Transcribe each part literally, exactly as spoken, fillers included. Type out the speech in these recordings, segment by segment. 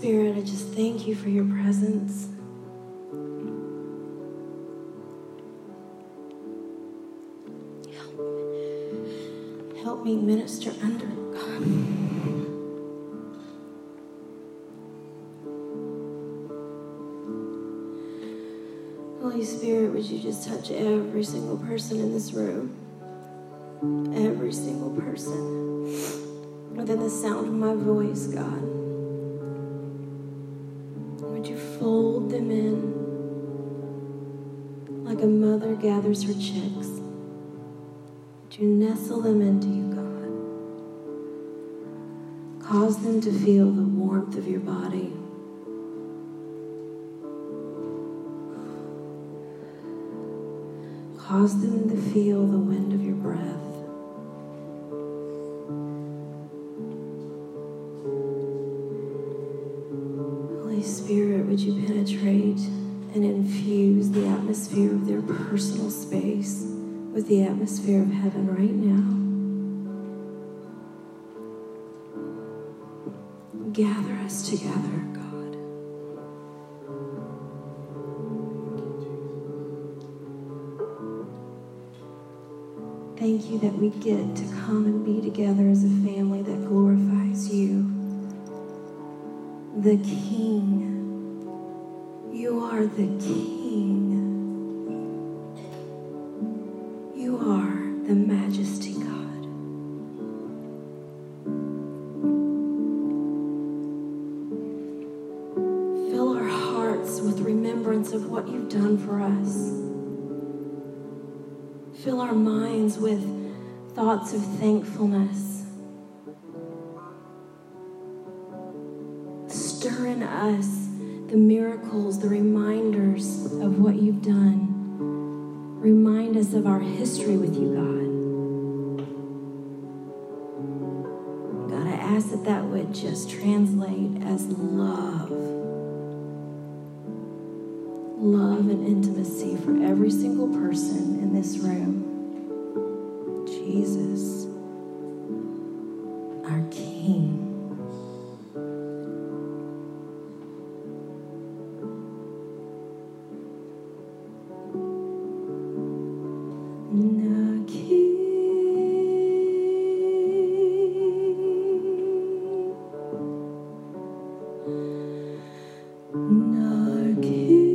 Spirit, I just thank you for your presence. Help, help me minister under it, God. Holy Spirit, would you just touch every single person in this room? Every single person within the sound of my voice, God. Would you fold them in like a mother gathers her chicks? Would you nestle them into you, God? Cause them to feel the warmth of your body. Cause them to feel the wind of your breath. Holy Spirit, would you penetrate and infuse the atmosphere of their personal space with the atmosphere of heaven right now. Gather us together, God. Thank you that we get to come and be together as a family that glorifies you, the King. You are the King. You are the Majesty, God. Fill our hearts with remembrance of what you've done for us. Fill our minds with thoughts of thankfulness. Stir in us the miracles, the reminders of what you've done. Remind us of our history with you, God. God, I ask that that would just translate as love. Love and intimacy for every single person in this room. Jesus, our King. The King. The King.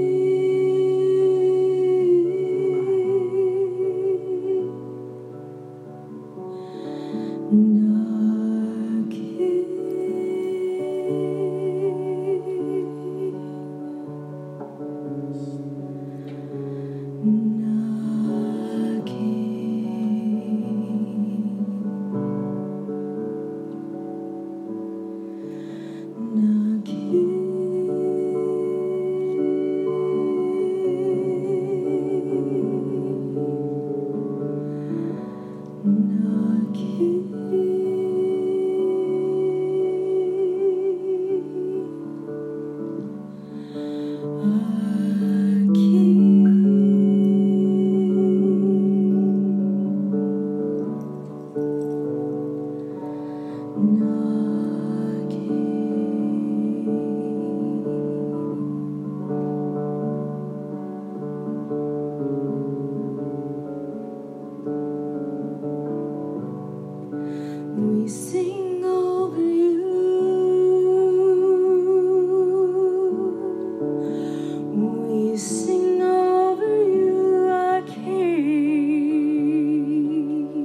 We sing over you. We sing over you, our King.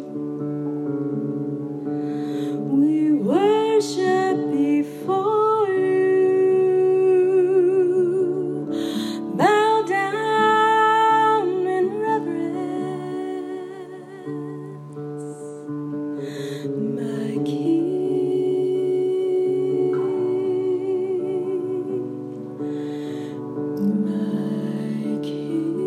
We worship before you. Bow down in reverence. My King, my King,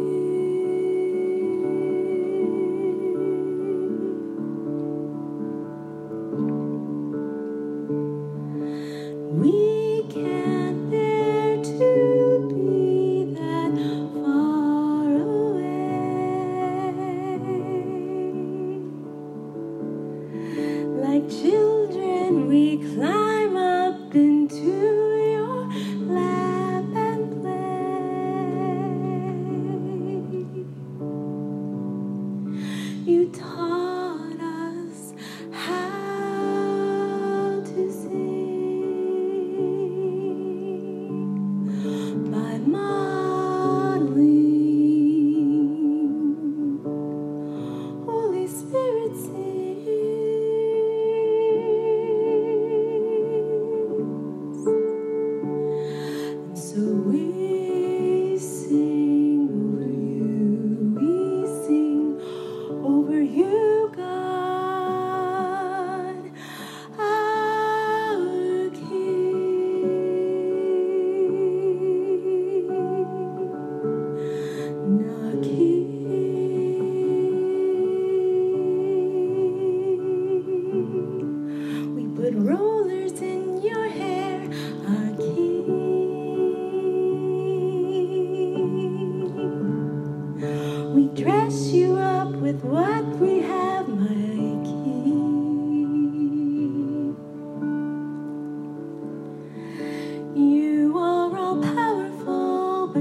we can't bear to be that far away. Like children, we climb up into your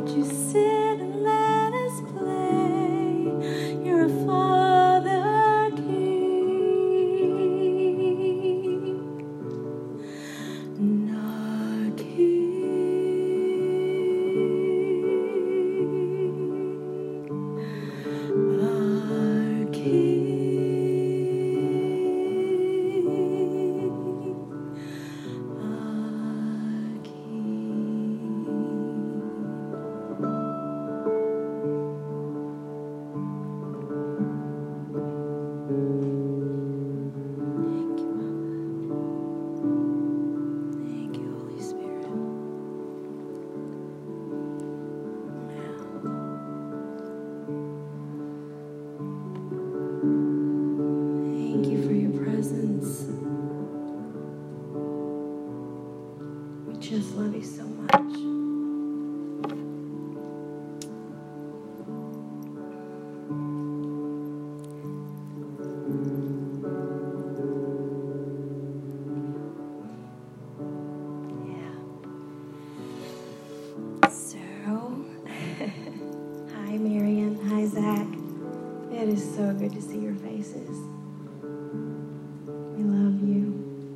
would you sit and let us play? You're a Father King, and our King, our King. Just love you so much. Yeah. So, hi Marion, hi Zach. It is so good to see your faces. We love you.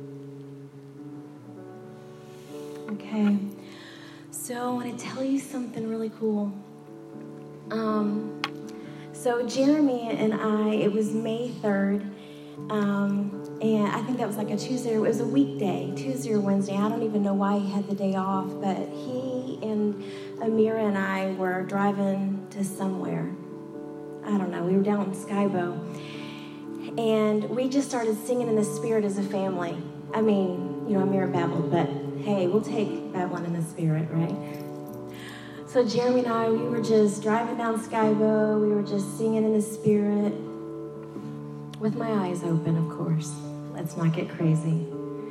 Okay, so I want to tell you something really cool. Um, so Jeremy and I, it was May third, um, and I think that was like a Tuesday, it was a weekday, Tuesday or Wednesday. I don't even know why he had the day off, but he and Amira and I were driving to somewhere. I don't know, we were down in Skybo, and we just started singing in the Spirit as a family. I mean, you know, Amira babbled, but hey, we'll take babbling in the Spirit, right? So Jeremy and I, we were just driving down Skybo. We were just singing in the Spirit with my eyes open, of course. Let's not get crazy.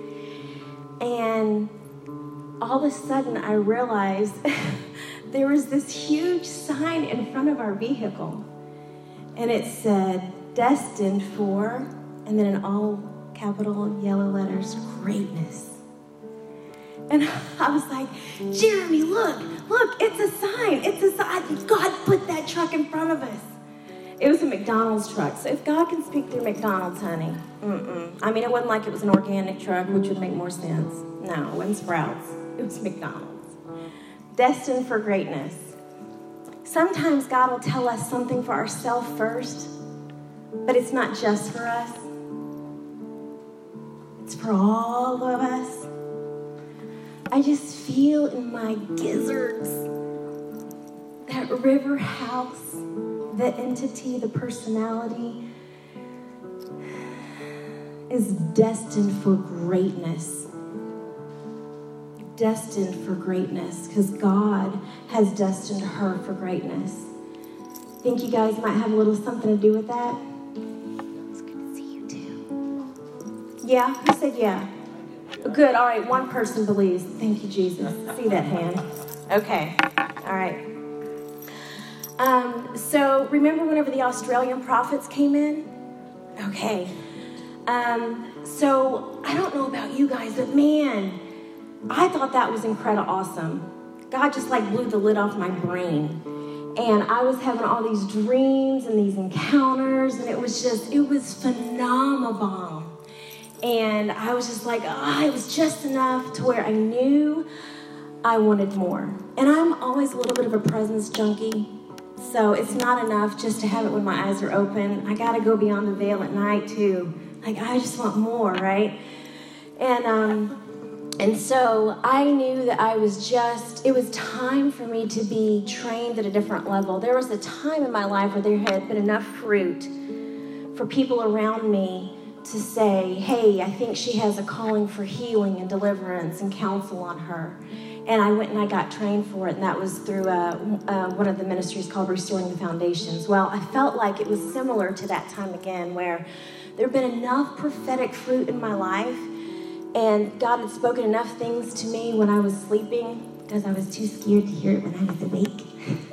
And all of a sudden, I realized there was this huge sign in front of our vehicle. And it said, destined for, and then in all capital yellow letters, greatness. And I was like, Jeremy, look, look, it's a sign. It's a sign. God put that truck in front of us. It was a McDonald's truck. So if God can speak through McDonald's, honey, mm-mm. I mean, it wasn't like it was an organic truck, which would make more sense. No, it wasn't Sprouts. It was McDonald's. Destined for greatness. Sometimes God will tell us something for ourselves first, but it's not just for us. It's for all of us. I just feel in my gizzards that River House, the entity, the personality, is destined for greatness. Destined for greatness, because God has destined her for greatness. Think you guys might have a little something to do with that? It's good to see you too. Yeah? Who said yeah? Good, all right, one person believes. Thank you, Jesus. See that hand? Okay, all right. Um, so remember whenever the Australian prophets came in? Okay. Um, so I don't know about you guys, but man, I thought that was incredible awesome. God just like blew the lid off my brain. And I was having all these dreams and these encounters, and it was just, it was phenomenal. And I was just like, oh, it was just enough to where I knew I wanted more. And I'm always a little bit of a presence junkie. So it's not enough just to have it when my eyes are open. I got to go beyond the veil at night too. Like, I just want more, right? And, um, and so I knew that I was just, it was time for me to be trained at a different level. There was a time in my life where there had been enough fruit for people around me to say, hey, I think she has a calling for healing and deliverance and counsel on her. And I went and I got trained for it, and that was through uh, uh, one of the ministries called Restoring the Foundations. Well, I felt like it was similar to that time again, where there had been enough prophetic fruit in my life, and God had spoken enough things to me when I was sleeping, because I was too scared to hear it when I was awake,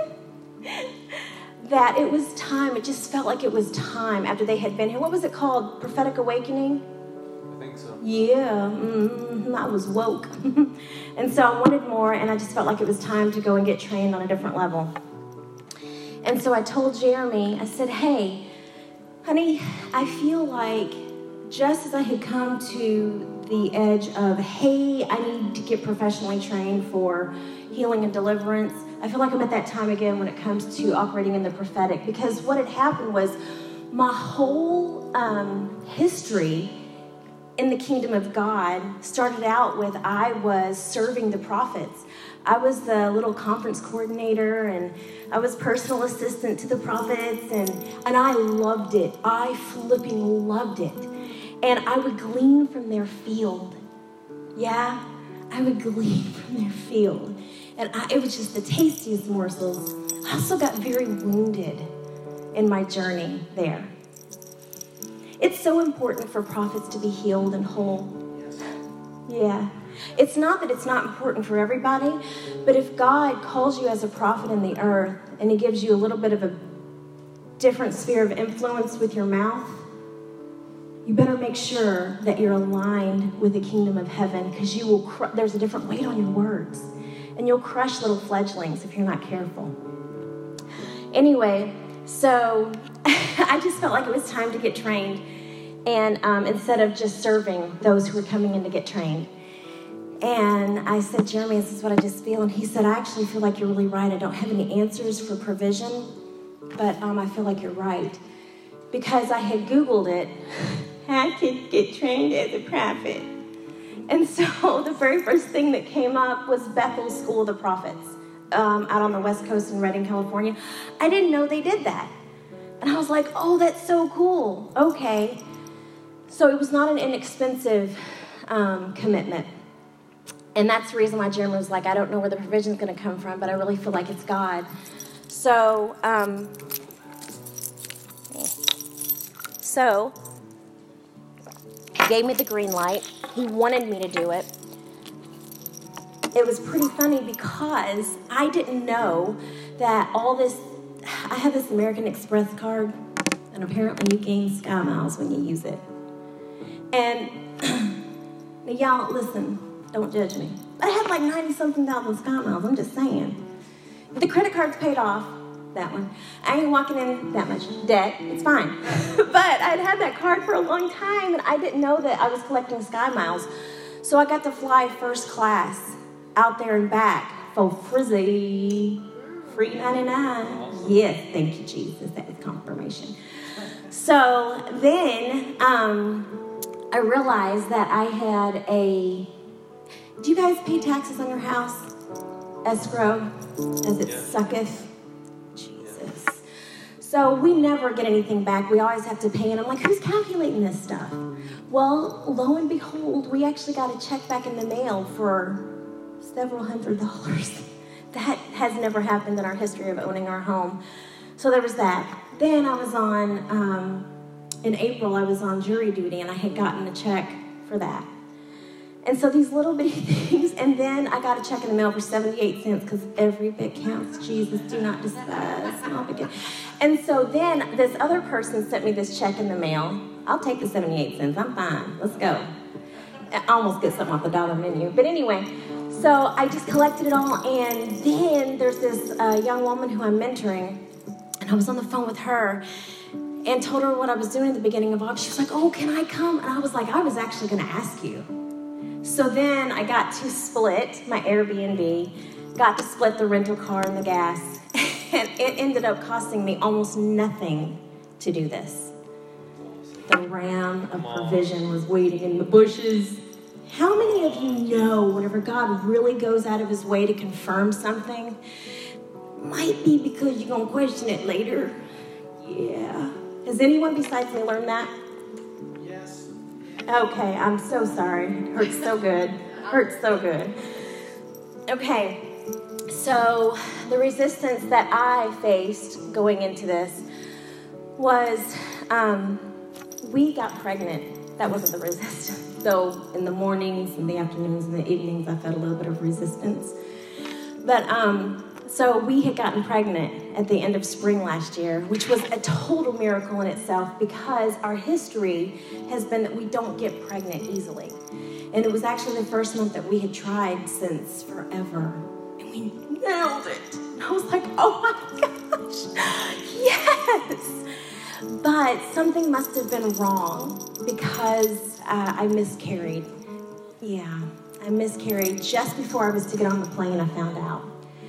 that it was time. It just felt like it was time after they had been here. What was it called? Prophetic Awakening? I think so. Yeah, mm, I was woke. And so I wanted more, and I just felt like it was time to go and get trained on a different level. And so I told Jeremy, I said, hey, honey, I feel like just as I had come to the edge of, hey, I need to get professionally trained for healing and deliverance, I feel like I'm at that time again when it comes to operating in the prophetic. Because what had happened was my whole um, history in the kingdom of God started out with I was serving the prophets. I was the little conference coordinator, and I was personal assistant to the prophets, and, and I loved it. I flipping loved it. And I would glean from their field. Yeah, I would glean from their field. And I, it was just the tastiest morsels. I also got very wounded in my journey there. It's so important for prophets to be healed and whole. Yeah. It's not that it's not important for everybody, but if God calls you as a prophet in the earth and he gives you a little bit of a different sphere of influence with your mouth, you better make sure that you're aligned with the kingdom of heaven, because you will cr- there's a different weight on your words, and you'll crush little fledglings if you're not careful. Anyway, so I just felt like it was time to get trained, and um, instead of just serving those who were coming in to get trained. And I said, Jeremy, this is what I just feel. And he said, I actually feel like you're really right. I don't have any answers for provision, but um, I feel like you're right. Because I had Googled it, I could get trained as a prophet. And so the very first thing that came up was Bethel School of the Prophets, um, out on the West Coast in Redding, California. I didn't know they did that. And I was like, oh, that's so cool. Okay. So it was not an inexpensive um, commitment. And that's the reason why Jeremy was like, I don't know where the provision's going to come from, but I really feel like it's God. So, um, so he gave me the green light. He wanted me to do it. It was pretty funny because I didn't know that all this, I have this American Express card, and apparently you gain Sky Miles when you use it. And now y'all, listen, don't judge me. I had like ninety-something thousand Sky Miles, I'm just saying. The credit card's paid off, that one. I ain't walking in that much debt, it's fine. But I'd had that card for a long time, and I didn't know that I was collecting Sky Miles. So I got to fly first class out there and back for frizzy, free ninety-nine. Yes, thank you, Jesus, that was confirmation. So then um, I realized that I had a, do you guys pay taxes on your house? Escrow, as it sucketh? Jesus. So we never get anything back. We always have to pay. And I'm like, who's calculating this stuff? Well, lo and behold, we actually got a check back in the mail for several hundred dollars. That has never happened in our history of owning our home. So there was that. Then I was on, um, in April, I was on jury duty, and I had gotten a check for that. And so these little bitty things, and then I got a check in the mail for seventy-eight cents, because every bit counts. Jesus, do not despise small beginning. And so then this other person sent me this check in the mail. I'll take the seventy-eight cents. I'm fine. Let's go. I almost get something off the dollar menu. But anyway, so I just collected it all, and then there's this uh, young woman who I'm mentoring, and I was on the phone with her and told her what I was doing at the beginning of August. She was like, oh, can I come? And I was like, I was actually going to ask you. So then I got to split my Airbnb, got to split the rental car and the gas, and it ended up costing me almost nothing to do this. The ram of provision was waiting in the bushes. How many of you know whenever God really goes out of his way to confirm something, might be because you're going to question it later? Yeah. Has anyone besides me learned that? Yes. Okay, I'm so sorry. It hurts so good. Hurts so good. Okay, so the resistance that I faced going into this was um, we got pregnant. That wasn't the resistance. So in the mornings and the afternoons and the evenings, I felt a little bit of resistance. But um, So we had gotten pregnant at the end of spring last year, which was a total miracle in itself because our history has been that we don't get pregnant easily. And it was actually the first month that we had tried since forever. And we nailed it. And I was like, oh my gosh, yes. But something must have been wrong because uh, I miscarried. Yeah, I miscarried just before I was to get on the plane, I found out.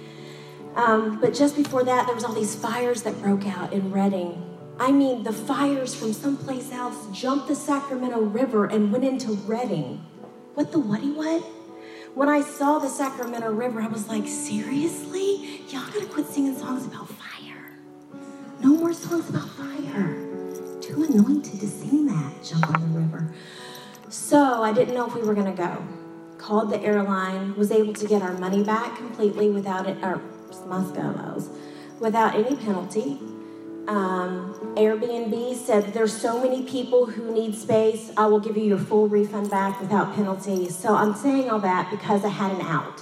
Um, but just before that, there was all these fires that broke out in Redding. I mean, the fires from someplace else jumped the Sacramento River and went into Redding. What the whaty what? When I saw the Sacramento River, I was like, seriously? Y'all gotta quit singing songs about fire. No more songs about fire. Too anointed to sing that, jump on the river. So I didn't know if we were gonna go. Called the airline, was able to get our money back completely without it, or Moscow's, without any penalty. Um, Airbnb said, there's so many people who need space, I will give you your full refund back without penalty. So I'm saying all that because I had an out.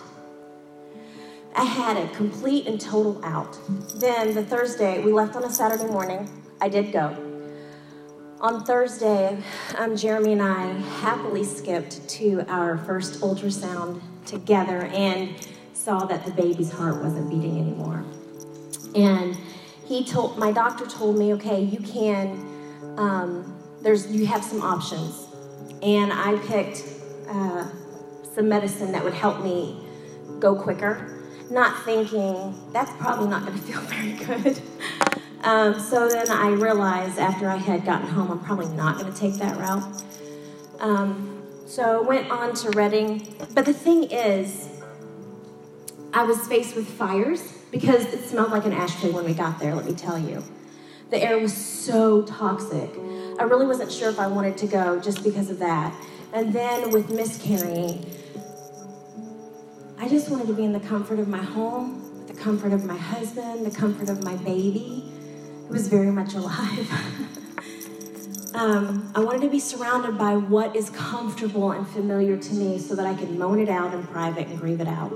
I had a complete and total out. Then the Thursday, we left on a Saturday morning. I did go. On Thursday, um, Jeremy and I happily skipped to our first ultrasound together and saw that the baby's heart wasn't beating anymore. And he told, my doctor told me, okay, you can, um, there's, you have some options. And I picked uh, some medicine that would help me go quicker, not thinking, that's probably not gonna feel very good. um, so then I realized after I had gotten home, I'm probably not gonna take that route. Um, so I went on to Redding. But the thing is, I was faced with fires because it smelled like an ashtray when we got there, let me tell you. The air was so toxic. I really wasn't sure if I wanted to go just because of that. And then with miscarrying, I just wanted to be in the comfort of my home, the comfort of my husband, the comfort of my baby. It was very much alive. um, I wanted to be surrounded by what is comfortable and familiar to me so that I could moan it out in private and grieve it out.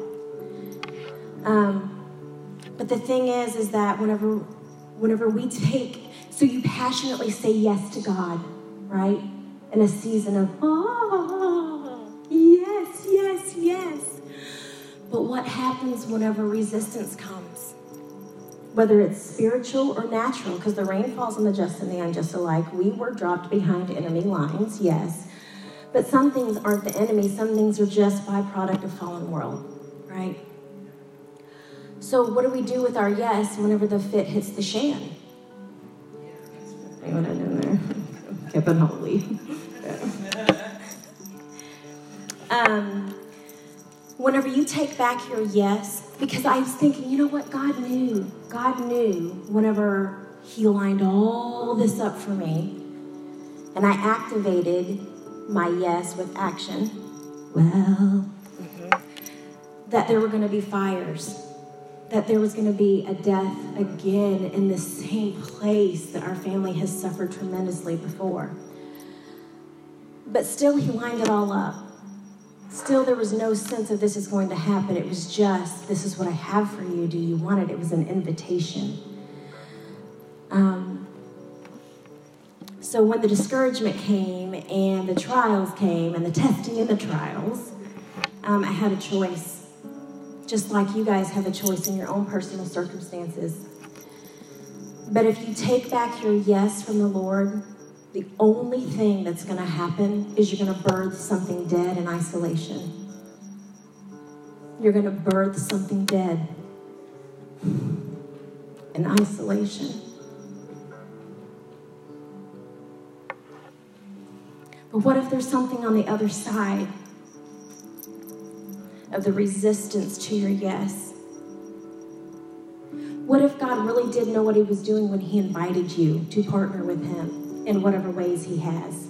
Um, but the thing is, is that whenever, whenever we take, so you passionately say yes to God, right? In a season of, oh, yes, yes, yes. But what happens whenever resistance comes? Whether it's spiritual or natural, because the rain falls on the just and the unjust alike. We were dropped behind enemy lines, yes. But some things aren't the enemy. Some things are just byproduct of fallen world, right? So what do we do with our yes whenever the fit hits the shan? What I did there? Kept it holy. um, whenever you take back your yes, because I was thinking, you know what? God knew. God knew whenever he lined all this up for me. And I activated my yes with action. Well, mm-hmm. that there were going to be fires. That there was going to be a death again in the same place that our family has suffered tremendously before. But still, he lined it all up. Still, there was no sense of this is going to happen. It was just, this is what I have for you. Do you want it? It was an invitation. Um, so when the discouragement came and the trials came and the testing and the trials, um, I had a choice. Just like you guys have a choice in your own personal circumstances. But if you take back your yes from the Lord, the only thing that's going to happen is you're going to birth something dead in isolation. You're going to birth something dead in isolation. But what if there's something on the other side of the resistance to your yes? What if God really did know what he was doing when he invited you to partner with him in whatever ways he has?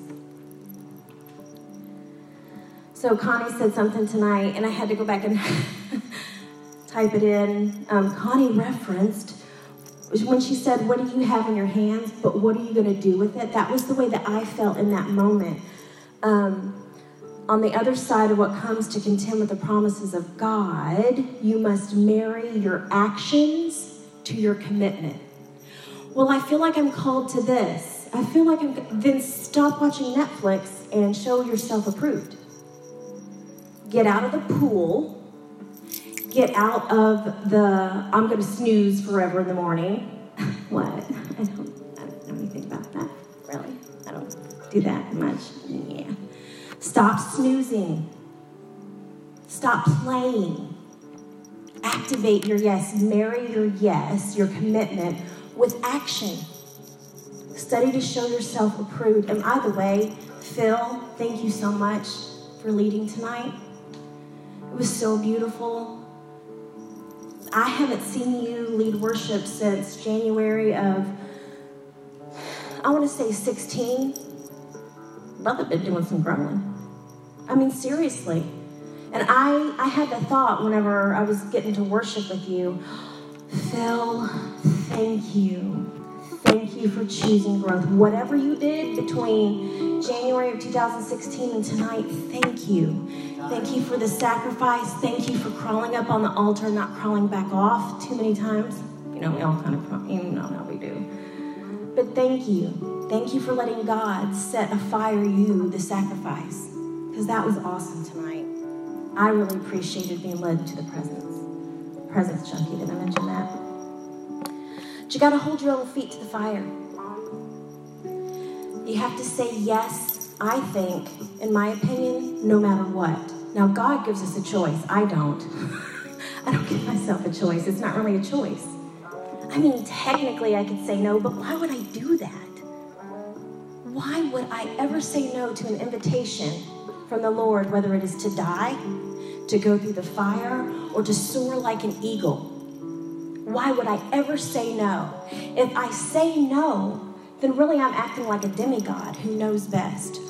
So Connie said something tonight, and I had to go back and type it in. Um, Connie referenced when she said, what do you have in your hands, but what are you going to do with it? That was the way that I felt in that moment. Um, On the other side of what comes to contend with the promises of God, you must marry your actions to your commitment. Well, I feel like I'm called to this. I feel like I'm... Then stop watching Netflix and show yourself approved. Get out of the pool. Get out of the, I'm going to snooze forever in the morning. What? I don't, I don't know anything about that, really. I don't do that much. Yeah. Stop snoozing. Stop playing. Activate your yes. Marry your yes, your commitment, with action. Study to show yourself approved. And by the way, Phil, thank you so much for leading tonight. It was so beautiful. I haven't seen you lead worship since January of, I want to say sixteen. Brother been doing some growing. I mean, seriously. And I, I had the thought whenever I was getting to worship with you, Phil, thank you. Thank you for choosing growth. Whatever you did between January of two thousand sixteen and tonight, thank you. Thank you for the sacrifice. Thank you for crawling up on the altar and not crawling back off too many times. You know, we all kind of, you know how we do. But thank you. Thank you for letting God set afire you, the sacrifice. Because that was awesome tonight. I really appreciated being led to the presence. Presence, Chunky, did I mention that? But you got to hold your own feet to the fire. You have to say yes, I think, in my opinion, no matter what. Now, God gives us a choice. I don't. I don't give myself a choice. It's not really a choice. I mean, technically, I could say no, but why would I do that? Why would I ever say no to an invitation from the Lord, whether it is to die, to go through the fire, or to soar like an eagle? Why would I ever say no? If I say no, then really I'm acting like a demigod who knows best.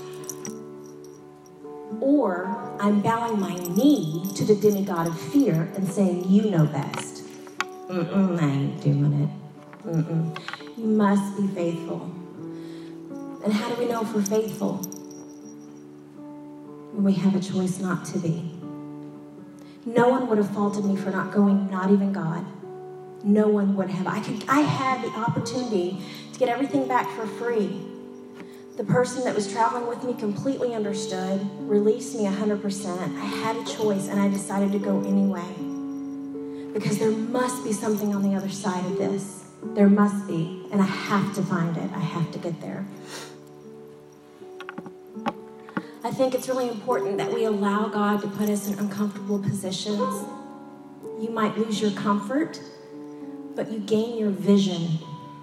Or I'm bowing my knee to the demigod of fear and saying, you know best. Mm-mm, I ain't doing it. Mm-mm. You must be faithful. And how do we know if we're faithful? When we have a choice not to be. No one would have faulted me for not going, not even God. No one would have. I could. I had the opportunity to get everything back for free. The person that was traveling with me completely understood, released me one hundred percent. I had a choice, and I decided to go anyway. Because there must be something on the other side of this. There must be, and I have to find it. I have to get there. I think it's really important that we allow God to put us in uncomfortable positions. You might lose your comfort, but you gain your vision.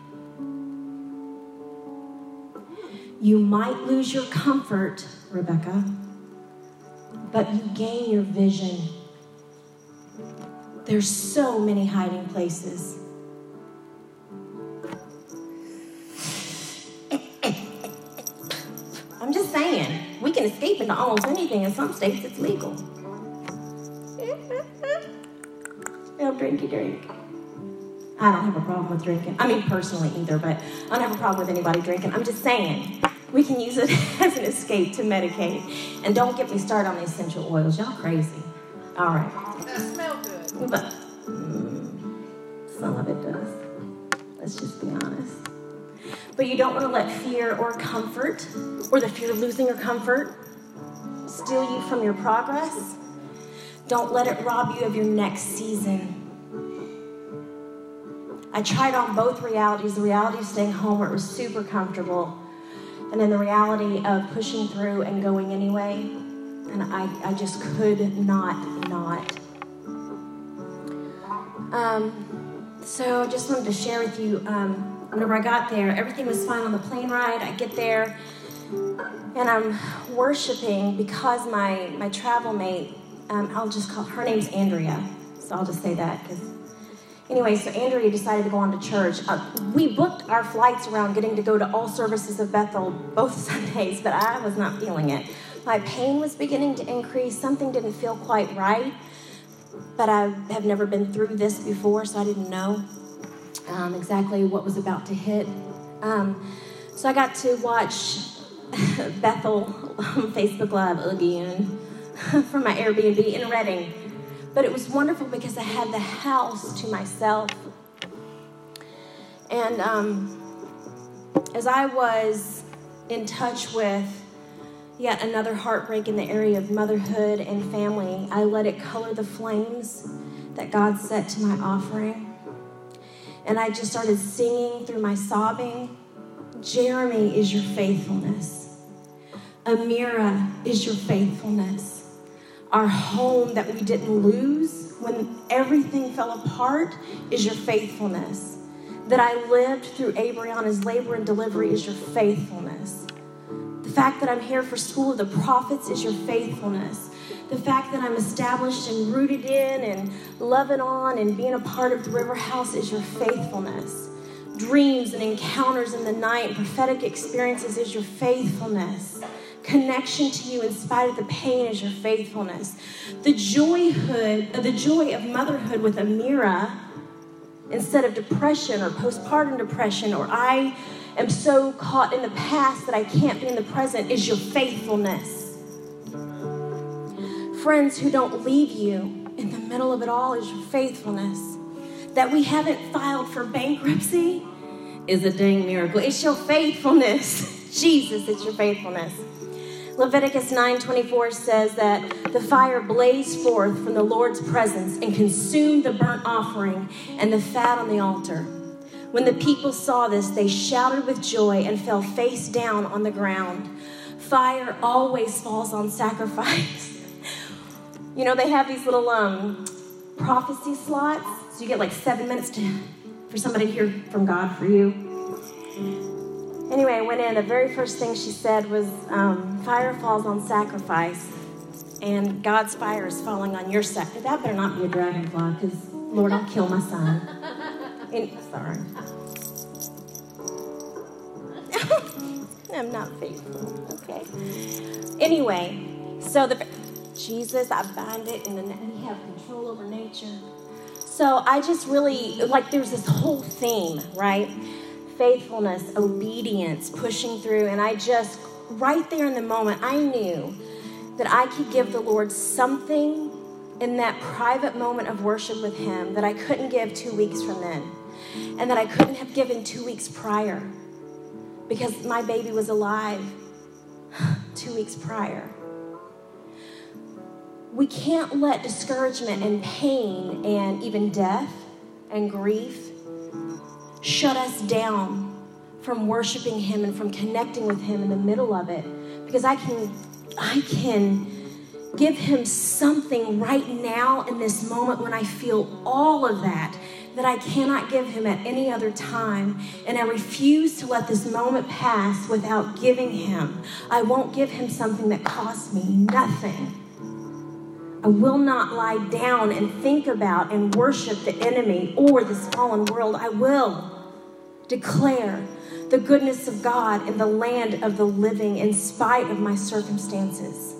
You might lose your comfort, Rebecca, but you gain your vision. There's so many hiding places. I'm just saying, we can escape into almost anything. In some states, it's legal. No drinky drink. I don't have a problem with drinking. I mean, personally either, but I don't have a problem with anybody drinking. I'm just saying, we can use it as an escape to medicate. And don't get me started on the essential oils. Y'all crazy. All right. That smell good. But mm, some of it does. Let's just be honest. But you don't want to let fear or comfort, or the fear of losing your comfort, steal you from your progress. Don't let it rob you of your next season. I tried on both realities, the reality of staying home where it was super comfortable, and then the reality of pushing through and going anyway. And I, I just could not not. Um, so I just wanted to share with you, um, whenever I got there, everything was fine on the plane ride. I get there, and I'm worshiping because my, my travel mate, um, I'll just call her name's Andrea. So I'll just say that because anyway, so Andrea decided to go on to church. Uh, we booked our flights around getting to go to all services of Bethel both Sundays, but I was not feeling it. My pain was beginning to increase. Something didn't feel quite right, but I have never been through this before, so I didn't know um, exactly what was about to hit. Um, so I got to watch Bethel Facebook Live again from my Airbnb in Redding. But it was wonderful because I had the house to myself. And um, as I was in touch with yet another heartbreak in the area of motherhood and family, I let it color the flames that God set to my offering. And I just started singing through my sobbing, Jeremy is your faithfulness. Amira is your faithfulness. Our home that we didn't lose when everything fell apart is your faithfulness. That I lived through Abriana's labor and delivery is your faithfulness. The fact that I'm here for School of the Prophets is your faithfulness. The fact that I'm established and rooted in and loving on and being a part of the River House is your faithfulness. Dreams and encounters in the night and prophetic experiences is your faithfulness. Connection to you in spite of the pain is your faithfulness. The joyhood, the joy of motherhood with Amira, instead of depression or postpartum depression, or I am so caught in the past that I can't be in the present, is your faithfulness. Friends who don't leave you in the middle of it all is your faithfulness. That we haven't filed for bankruptcy is a dang miracle. It's your faithfulness. Jesus, it's your faithfulness. Leviticus nine twenty-four says that the fire blazed forth from the Lord's presence and consumed the burnt offering and the fat on the altar. When the people saw this, they shouted with joy and fell face down on the ground. Fire always falls on sacrifice. You know, they have these little um, prophecy slots. So you get like seven minutes to, for somebody to hear from God for you. Anyway, I went in. The very first thing she said was, um, fire falls on sacrifice, and God's fire is falling on your sacrifice. That better not be a dragonfly, because, Lord, I'll kill my son. And, sorry. I'm not faithful, okay? Anyway, so the Jesus, I bind it, and then we have control over nature. So I just really, like, there's this whole theme, right? Faithfulness, obedience, pushing through. And I just, right there in the moment, I knew that I could give the Lord something in that private moment of worship with him that I couldn't give two weeks from then. And that I couldn't have given two weeks prior. Because my baby was alive two weeks prior. We can't let discouragement and pain and even death and grief shut us down from worshiping him and from connecting with him in the middle of it. Because I can, I can give him something right now in this moment when I feel all of that, that I cannot give him at any other time. And I refuse to let this moment pass without giving him. I won't give him something that costs me nothing. I will not lie down and think about and worship the enemy or this fallen world. I will declare the goodness of God in the land of the living in spite of my circumstances.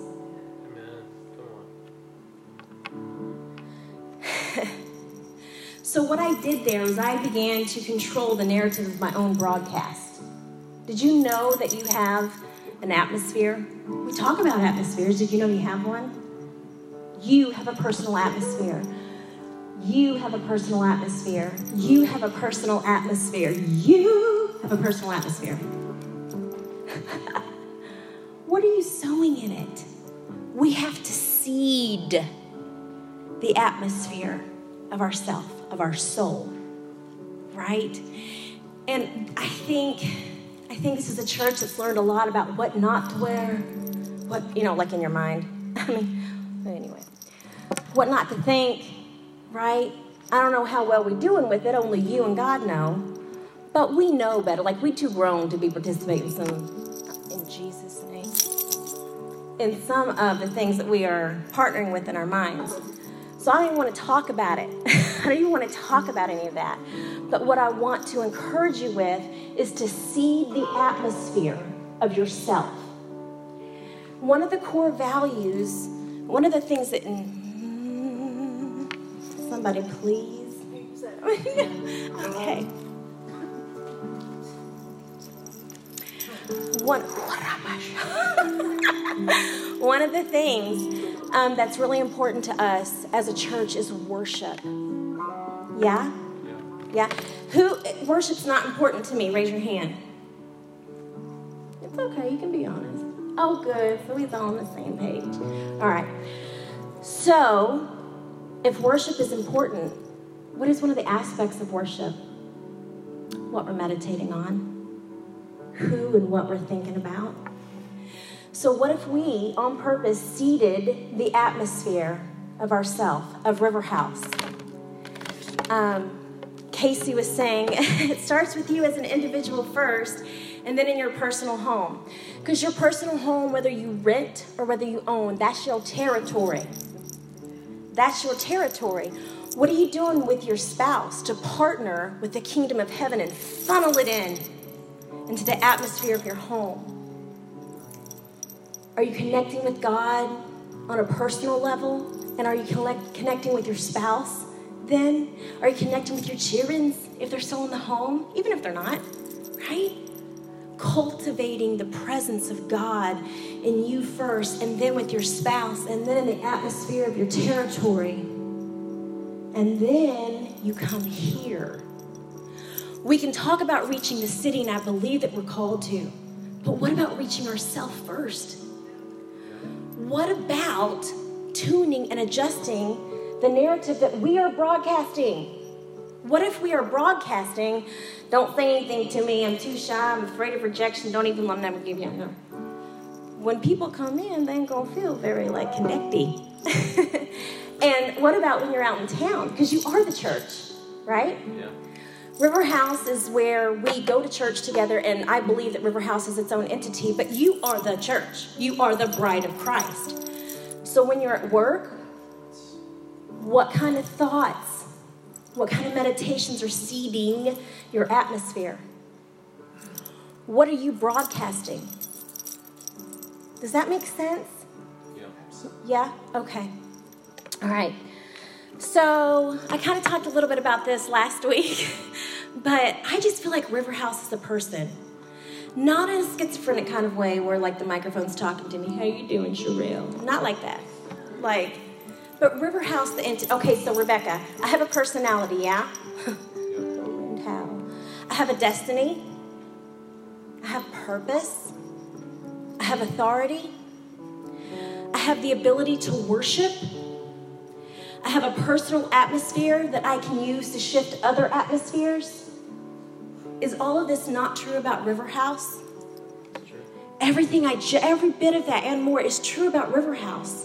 So what I did there was I began to control the narrative of my own broadcast. Did you know that you have an atmosphere? We talk about atmospheres. Did you know you have one? You have a personal atmosphere. You have a personal atmosphere. You have a personal atmosphere. You have a personal atmosphere. What are you sowing in it? We have to seed the atmosphere of ourself, of our soul, right? And I think, I think this is a church that's learned a lot about what not to wear, what, you know, like in your mind. I mean, but anyway, what not to think, right? I don't know how well we're doing with it. Only you and God know. But we know better. Like, we too grown to be participating in some, in Jesus' name, in some of the things that we are partnering with in our minds. So I don't even want to talk about it. I don't even want to talk about any of that. But what I want to encourage you with is to seed the atmosphere of yourself. One of the core values, one of the things that... Somebody, please. Okay. one, one of the things um, that's really important to us as a church is worship. Yeah? Yeah? Who, worship's not important to me? Raise your hand. It's okay, you can be honest. Oh, good. So we're all on the same page. All right. So, if worship is important, what is one of the aspects of worship? What we're meditating on, who and what we're thinking about. So what if we, on purpose, seeded the atmosphere of ourself, of River House? Um, Casey was saying, it starts with you as an individual first, and then in your personal home. Because your personal home, whether you rent or whether you own, that's your territory. That's your territory. What are you doing with your spouse to partner with the kingdom of heaven and funnel it in into the atmosphere of your home? Are you connecting with God on a personal level? And are you collect, connecting with your spouse then? Are you connecting with your children if they're still in the home? Even if they're not, right? Cultivating the presence of God in you first, and then with your spouse, and then in the atmosphere of your territory. And then you come here. We can talk about reaching the city, and I believe that we're called to. But what about reaching ourselves first? What about tuning and adjusting the narrative that we are broadcasting? What if we are broadcasting, don't say anything to me, I'm too shy, I'm afraid of rejection, don't even let them never give you a no. When people come in, they ain't gonna feel very like connecty. And what about when you're out in town? Because you are the church, right? Yeah. River House is where we go to church together, and I believe that River House is its own entity, but you are the church. You are the bride of Christ. So when you're at work, what kind of thoughts, what kind of meditations are seeding your atmosphere? What are you broadcasting? Does that make sense? Yeah. Yeah? Okay. All right. So I kind of talked a little bit about this last week, but I just feel like River House is a person. Not in a schizophrenic kind of way where like the microphone's talking to me, how you doing, Sherelle? Not like that. Like, but River House, the ent- okay, so Rebecca, I have a personality, yeah? I have a destiny. I have purpose. I have authority. I have the ability to worship. I have a personal atmosphere that I can use to shift other atmospheres. Is all of this not true about River House? Everything I, every bit of that and more is true about River House.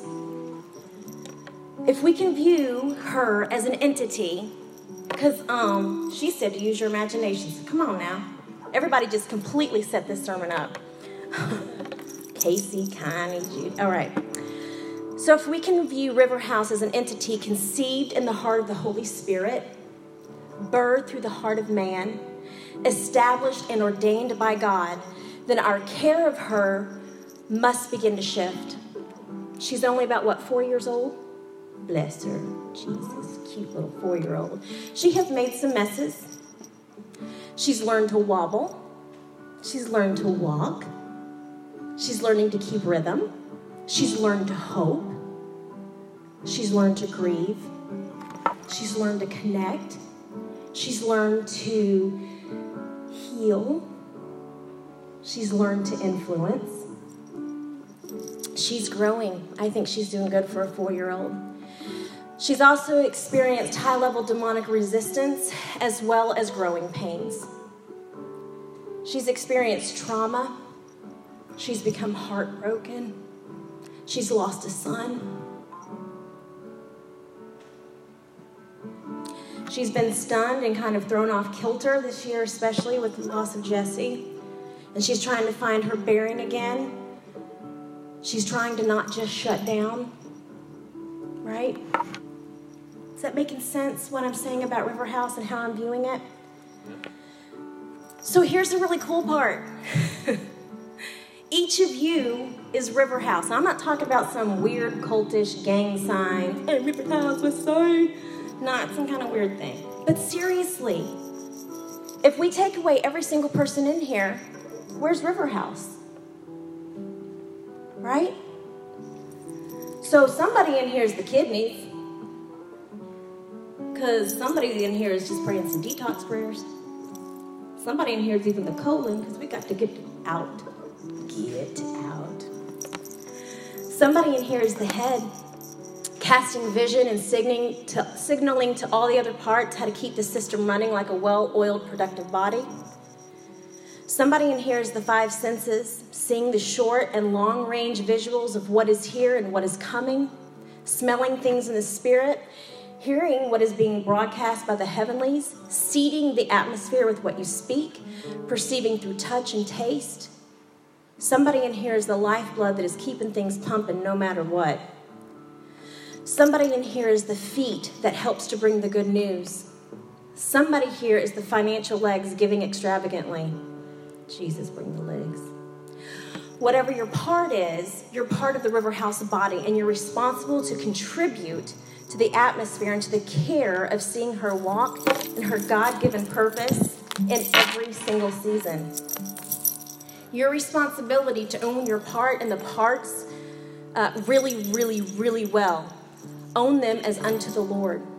If we can view her as an entity, because um, she said to use your imaginations. Come on now. Everybody just completely set this sermon up. Casey, Connie, Jude. All right. So if we can view River House as an entity conceived in the heart of the Holy Spirit, birthed through the heart of man, established and ordained by God, then our care of her must begin to shift. She's only about, what, four years old? Bless her. Jesus, cute little four-year-old. She has made some messes. She's learned to wobble. She's learned to walk. She's learning to keep rhythm. She's learned to hope. She's learned to grieve. She's learned to connect. She's learned to heal. She's learned to influence. She's growing. I think she's doing good for a four-year-old. She's also experienced high-level demonic resistance as well as growing pains. She's experienced trauma. She's become heartbroken. She's lost a son. She's been stunned and kind of thrown off kilter this year, especially with the loss of Jesse. And she's trying to find her bearing again. She's trying to not just shut down, right? Is that making sense, what I'm saying about River House and how I'm viewing it? So here's the really cool part. Each of you is River House. I'm not talking about some weird cultish gang sign. Hey, River House, what's sign? Not some kind of weird thing. But seriously, if we take away every single person in here, where's River House? right? So somebody in here is the kidneys, because somebody in here is just praying some detox prayers. Somebody in here is even the colon, because we got to get out. Get out. Somebody in here is the head, casting vision and signaling to, signaling to all the other parts how to keep the system running like a well-oiled, productive body. Somebody in here is the five senses, seeing the short and long-range visuals of what is here and what is coming, smelling things in the spirit, hearing what is being broadcast by the heavenlies, seeding the atmosphere with what you speak, perceiving through touch and taste. Somebody in here is the lifeblood that is keeping things pumping no matter what. Somebody in here is the feet that helps to bring the good news. Somebody here is the financial legs giving extravagantly. Jesus, bring the legs. Whatever your part is, you're part of the River House body, and you're responsible to contribute to the atmosphere and to the care of seeing her walk in her God-given purpose in every single season. Your responsibility to own your part and the parts uh, really, really, really well. Own them as unto the Lord.